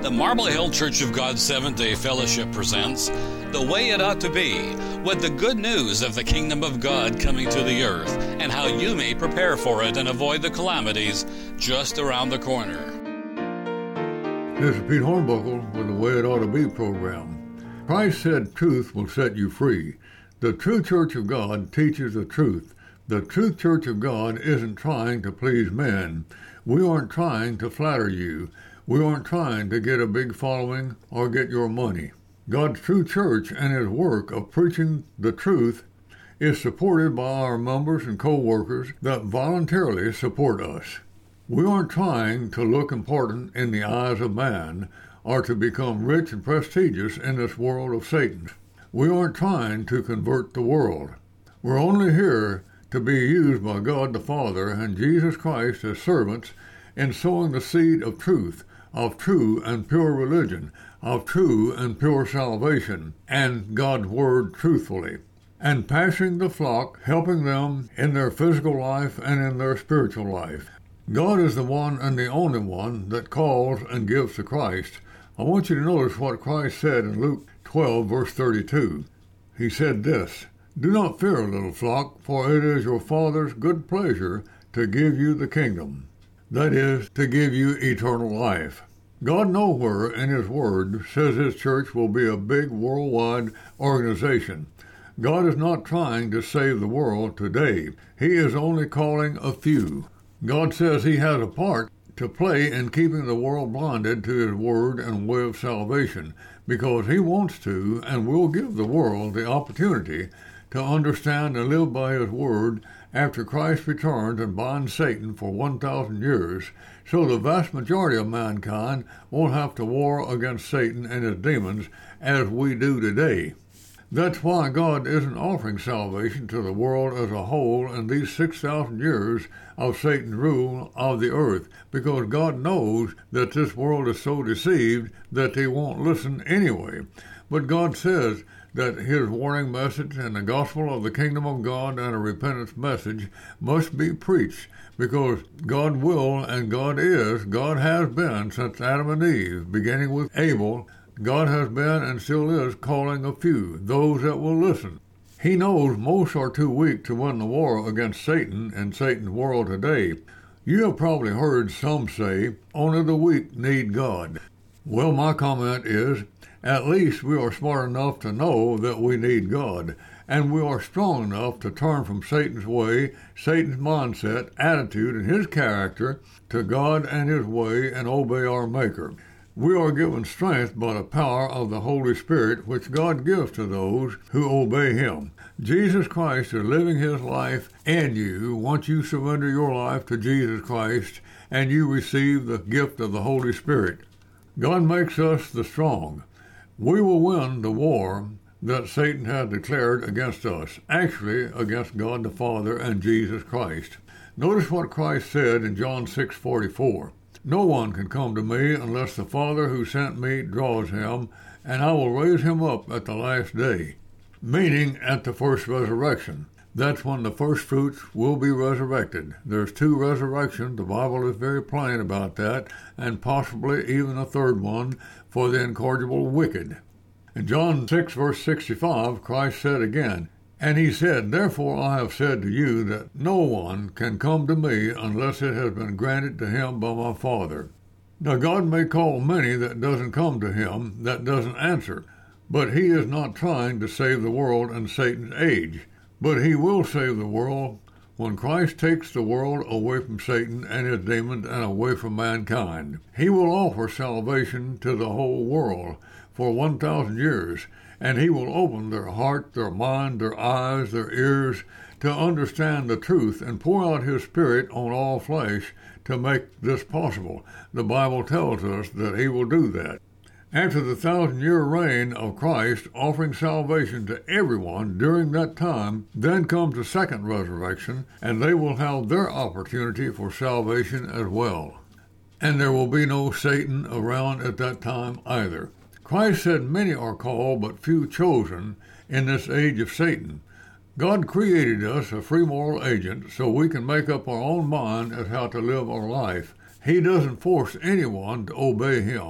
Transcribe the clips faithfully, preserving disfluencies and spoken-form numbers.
The Marble Hill Church of God Seventh-day Fellowship presents The Way It Ought to Be, with the good news of the kingdom of God coming to the earth and how you may prepare for it and avoid the calamities just around the corner. This is Pete Hornbuckle with the Way It Ought to Be program. Christ said truth will set you free. The true Church of God teaches the truth. The true Church of God isn't trying to please men. We aren't trying to flatter you. We aren't trying to get a big following or get your money. God's true church and his work of preaching the truth is supported by our members and co-workers that voluntarily support us. We aren't trying to look important in the eyes of man or to become rich and prestigious in this world of Satan. We aren't trying to convert the world. We're only here to be used by God the Father and Jesus Christ as servants in sowing the seed of truth, of true and pure religion, of true and pure salvation, and God's Word truthfully, and passing the flock, helping them in their physical life and in their spiritual life. God is the one and the only one that calls and gives to Christ. I want you to notice what Christ said in Luke twelve, verse thirty-two. He said this, "Do not fear, little flock, for it is your Father's good pleasure to give you the kingdom." That is, to give you eternal life. God nowhere in his word says his church will be a big worldwide organization. God is not trying to save the world today. He is only calling a few. God says he has a part to play in keeping the world blinded to his word and way of salvation, because he wants to and will give the world the opportunity to understand and live by his word after Christ returns and binds Satan for one thousand years, so the vast majority of mankind won't have to war against Satan and his demons as we do today. That's why God isn't offering salvation to the world as a whole in these six thousand years of Satan's rule of the earth, because God knows that this world is so deceived that they won't listen anyway. But God says that his warning message and the gospel of the kingdom of God and a repentance message must be preached, because God will and God is, God has been since Adam and Eve, beginning with Abel. God has been and still is calling a few, those that will listen. He knows most are too weak to win the war against Satan in Satan's world today. You have probably heard some say, only the weak need God. Well, my comment is, at least we are smart enough to know that we need God, and we are strong enough to turn from Satan's way, Satan's mindset, attitude, and his character to God and his way and obey our Maker. We are given strength by the power of the Holy Spirit, which God gives to those who obey him. Jesus Christ is living his life in you once you surrender your life to Jesus Christ and you receive the gift of the Holy Spirit. God makes us the strong. We will win the war that Satan has declared against us, actually against God the Father and Jesus Christ. Notice what Christ said in John six forty-four. "No one can come to me unless the Father who sent me draws him, and I will raise him up at the last day," meaning at the first resurrection. That's when the first fruits will be resurrected. There's two resurrections. The Bible is very plain about that, and possibly even a third one for the incorrigible wicked. In John six, verse sixty-five, Christ said again, "And he said, Therefore I have said to you that no one can come to me unless it has been granted to him by my Father." Now God may call many that doesn't come to him, that doesn't answer, but he is not trying to save the world in Satan's age. But he will save the world when Christ takes the world away from Satan and his demons and away from mankind. He will offer salvation to the whole world for one thousand years, and he will open their heart, their mind, their eyes, their ears to understand the truth and pour out his Spirit on all flesh to make this possible. The Bible tells us that he will do that. After the thousand-year reign of Christ, offering salvation to everyone during that time, then comes the second resurrection, and they will have their opportunity for salvation as well. And there will be no Satan around at that time either. Christ said many are called, but few chosen in this age of Satan. God created us a free moral agent so we can make up our own mind as how to live our life. He doesn't force anyone to obey him,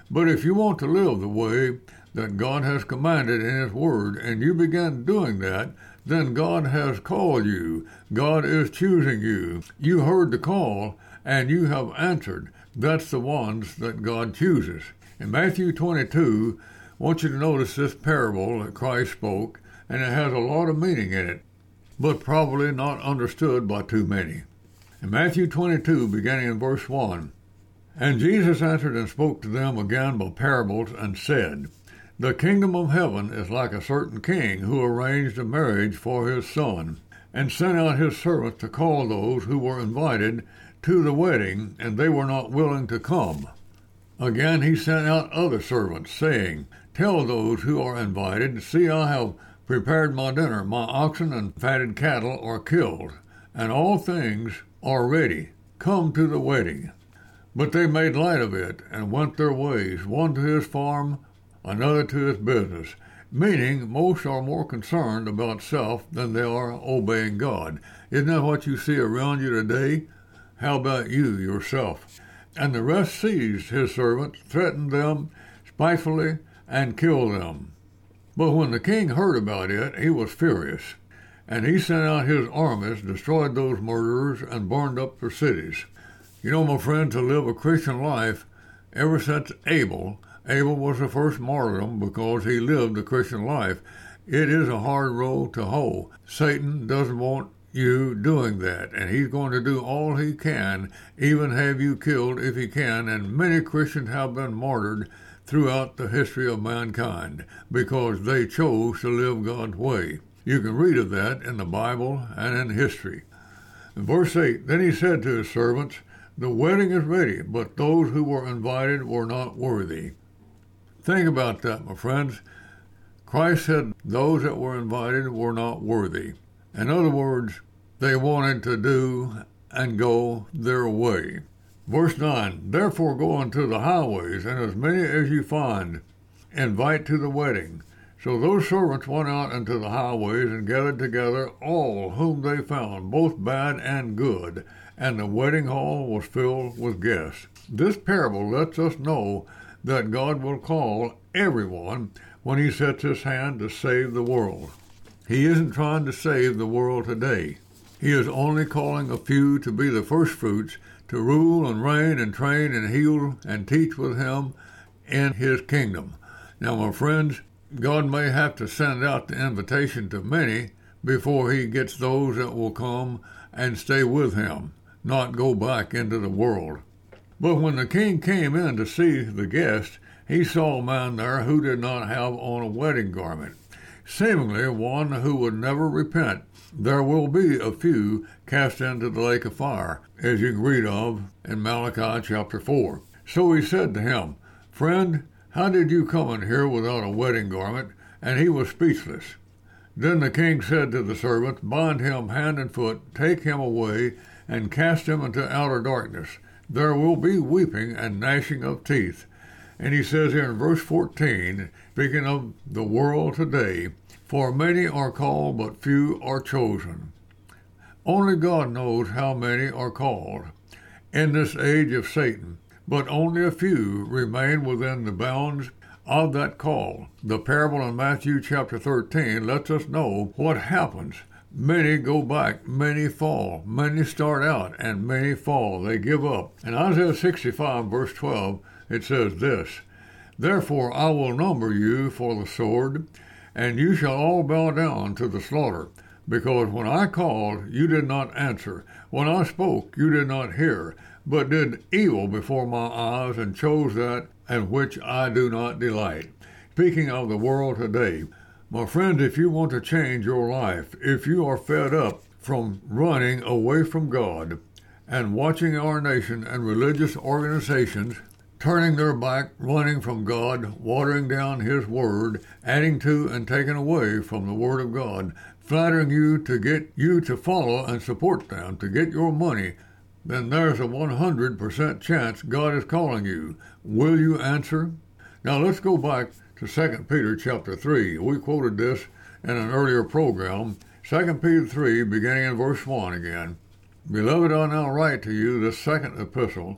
But if you want to live the way that God has commanded in His Word, and you begin doing that, then God has called you. God is choosing you. You heard the call, and you have answered. That's the ones that God chooses. In Matthew twenty-two, I want you to notice this parable that Christ spoke, and it has a lot of meaning in it, but probably not understood by too many. In Matthew twenty-two, beginning in verse one, "And Jesus answered and spoke to them again by parables, and said, The kingdom of heaven is like a certain king who arranged a marriage for his son, and sent out his servants to call those who were invited to the wedding, and they were not willing to come. Again he sent out other servants, saying, Tell those who are invited, See, I have prepared my dinner, my oxen and fatted cattle are killed, and all things are ready. Come to the wedding. But they made light of it, and went their ways, one to his farm, another to his business," meaning most are more concerned about self than they are obeying God. Isn't that what you see around you today? How about you yourself? "And the rest seized his servants, threatened them spitefully, and killed them. But when the king heard about it, he was furious, and he sent out his armies, destroyed those murderers, and burned up their cities." You know, my friend, to live a Christian life, ever since Abel, Abel was the first martyrdom because he lived a Christian life. It is a hard road to hoe. Satan doesn't want you doing that, and he's going to do all he can, even have you killed if he can, and many Christians have been martyred throughout the history of mankind because they chose to live God's way. You can read of that in the Bible and in history. In verse eight, "Then he said to his servants, The wedding is ready, but those who were invited were not worthy." Think about that, my friends. Christ said those that were invited were not worthy. In other words, they wanted to do and go their way. Verse nine, "Therefore go into the highways, and as many as you find, invite to the wedding." So those servants went out into the highways and gathered together all whom they found, both bad and good, and the wedding hall was filled with guests. This parable lets us know that God will call everyone when he sets his hand to save the world. He isn't trying to save the world today. He is only calling a few to be the firstfruits, to rule and reign and train and heal and teach with him in his kingdom. Now, my friends, God may have to send out the invitation to many before he gets those that will come and stay with him, not go back into the world. But when the king came in to see the guest, he saw a man there who did not have on a wedding garment, seemingly one who would never repent. There will be a few cast into the lake of fire, as you can read of in Malachi chapter four. So he said to him, "Friend, how did you come in here without a wedding garment?" And he was speechless. Then the king said to the servants, "Bind him hand and foot, take him away, and cast him into outer darkness. There will be weeping and gnashing of teeth." And he says here in verse fourteen, speaking of the world today, "For many are called, but few are chosen." Only God knows how many are called in this age of Satan, but only a few remain within the bounds of that call. The parable in Matthew chapter thirteen lets us know what happens. Many go back, many fall, many start out, and many fall. They give up. In Isaiah sixty-five, verse twelve, it says this, "Therefore I will number you for the sword, and you shall all bow down to the slaughter. Because when I called, you did not answer. When I spoke, you did not hear, but did evil before my eyes, and chose that in which I do not delight." Speaking of the world today, my friend, if you want to change your life, if you are fed up from running away from God and watching our nation and religious organizations turning their back, running from God, watering down his word, adding to and taking away from the word of God, flattering you to get you to follow and support them, to get your money, then there's a one hundred percent chance God is calling you. Will you answer? Now let's go back to Second Peter chapter three. We quoted this in an earlier program. Second Peter three, beginning in verse one again. "Beloved, I now write to you this second epistle,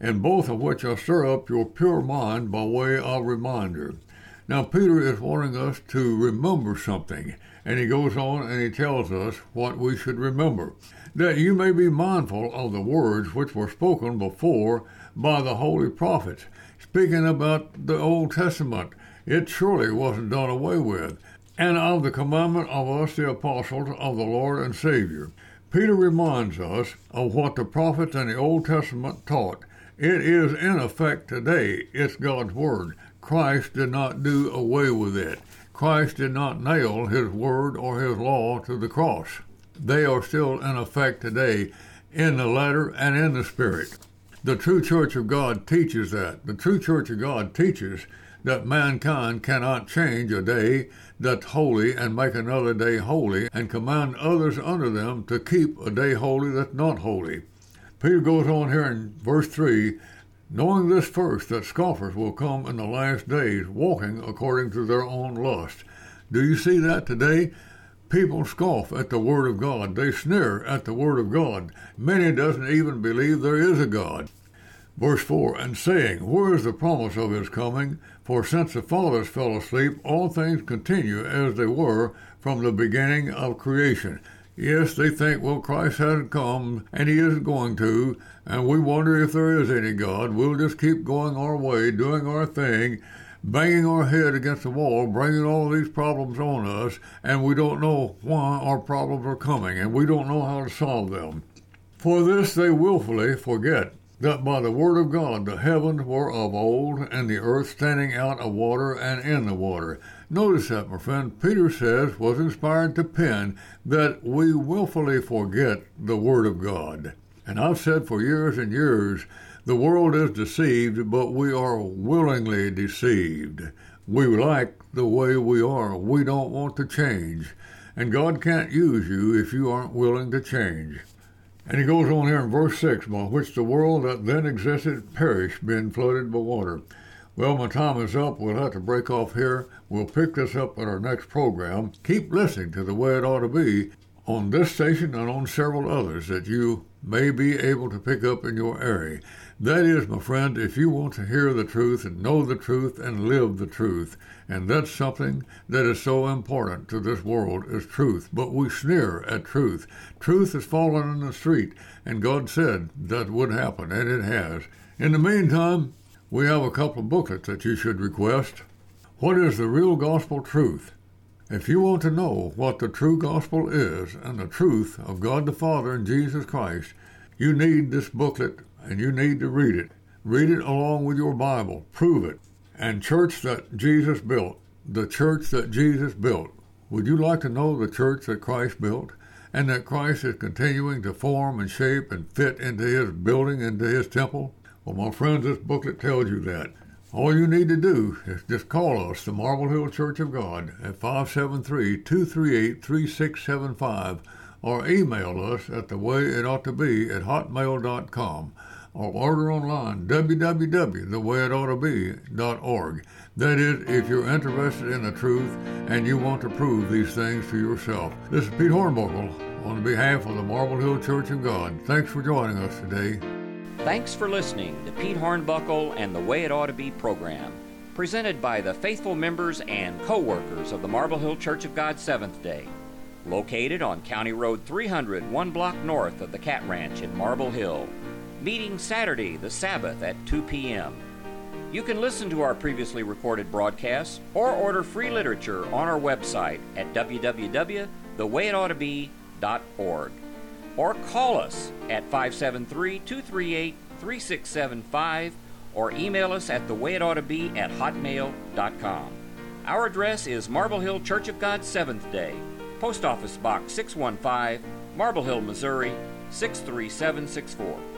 in both of which I stir up your pure mind by way of reminder. Now, Peter is wanting us to remember something, and he goes on and he tells us what we should remember. That you may be mindful of the words which were spoken before by the holy prophets. Speaking about the Old Testament, it surely wasn't done away with. And of the commandment of us, the apostles of the Lord and Savior. Peter reminds us of what the prophets in the Old Testament taught. It is in effect today. It's God's Word. Christ did not do away with it. Christ did not nail his word or his law to the cross. They are still in effect today in the letter and in the spirit. The true church of God teaches that. The true church of God teaches that mankind cannot change a day that's holy and make another day holy and command others under them to keep a day holy that's not holy. Peter goes on here in verse three, knowing this first, that scoffers will come in the last days, walking according to their own lust. Do you see that today? People scoff at the Word of God. They sneer at the Word of God. Many doesn't even believe there is a God. Verse four, and saying, where is the promise of his coming? For since the fathers fell asleep, all things continue as they were from the beginning of creation. Yes, they think, well, Christ hasn't come, and he isn't going to, and we wonder if there is any God. We'll just keep going our way, doing our thing, banging our head against the wall, bringing all these problems on us, and we don't know why our problems are coming, and we don't know how to solve them. For this they willfully forget that by the word of God the heavens were of old, and the earth standing out of water and in the water. Notice that, my friend. Peter says, was inspired to pen, that we willfully forget the word of God. And I've said for years and years, the world is deceived, but we are willingly deceived. We like the way we are. We don't want to change. And God can't use you if you aren't willing to change. And he goes on here in verse six, by which the world that then existed perished, being flooded by water. Well, my time is up. We'll have to break off here. We'll pick this up at our next program. Keep listening to The Way It Ought to Be on this station and on several others that you may be able to pick up in your area. That is, my friend, if you want to hear the truth and know the truth and live the truth. And that's something that is so important to this world is truth. But we sneer at truth. Truth has fallen in the street, and God said that would happen, and it has. In the meantime, we have a couple of booklets that you should request. What is the real gospel truth? If you want to know what the true gospel is and the truth of God the Father and Jesus Christ, you need this booklet and you need to read it. Read it along with your Bible. Prove it. And church that Jesus built, the church that Jesus built. Would you like to know the church that Christ built and that Christ is continuing to form and shape and fit into his building, into his temple? Well, my friends, this booklet tells you that. All you need to do is just call us, the Marble Hill Church of God, at five seven three, two three eight, three six seven five, or email us at the way it ought to be at hotmail dot com, or order online, w w w dot the way it ought to be dot org. That is, if you're interested in the truth and you want to prove these things to yourself. This is Pete Hornbuckle on behalf of the Marble Hill Church of God. Thanks for joining us today. Thanks for listening to Pete Hornbuckle and the Way It Ought to Be program, presented by the faithful members and co-workers of the Marble Hill Church of God Seventh Day, located on County Road three hundred, one block north of the Cat Ranch in Marble Hill, meeting Saturday the Sabbath at two p.m. You can listen to our previously recorded broadcasts or order free literature on our website at w w w dot the way it ought to be dot org. Or call us at five seven three, two three eight, three six seven five or email us at the way it ought to be at hotmail dot com. Our address is Marble Hill Church of God Seventh Day, Post Office Box six one five, Marble Hill, Missouri six three seven six four.